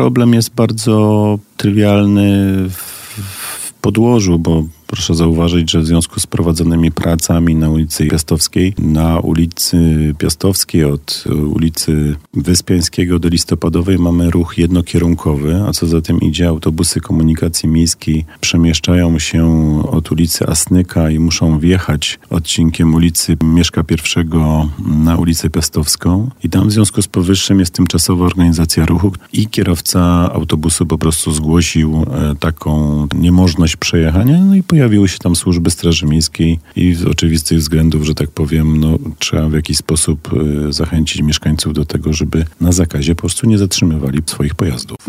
problem jest bardzo trywialny w podłożu, bo proszę zauważyć, że w związku z prowadzonymi pracami na ulicy Piastowskiej, od ulicy Wyspiańskiego do Listopadowej mamy ruch jednokierunkowy, a co za tym idzie, autobusy komunikacji miejskiej przemieszczają się od ulicy Asnyka i muszą wjechać odcinkiem ulicy Mieszka I na ulicę Piastowską. I tam w związku z powyższym jest tymczasowa organizacja ruchu i kierowca autobusu po prostu zgłosił taką niemożność przejechania, no i pojawiły się tam służby Straży Miejskiej i z oczywistych względów, że tak powiem, trzeba w jakiś sposób zachęcić mieszkańców do tego, żeby na zakazie po prostu nie zatrzymywali swoich pojazdów.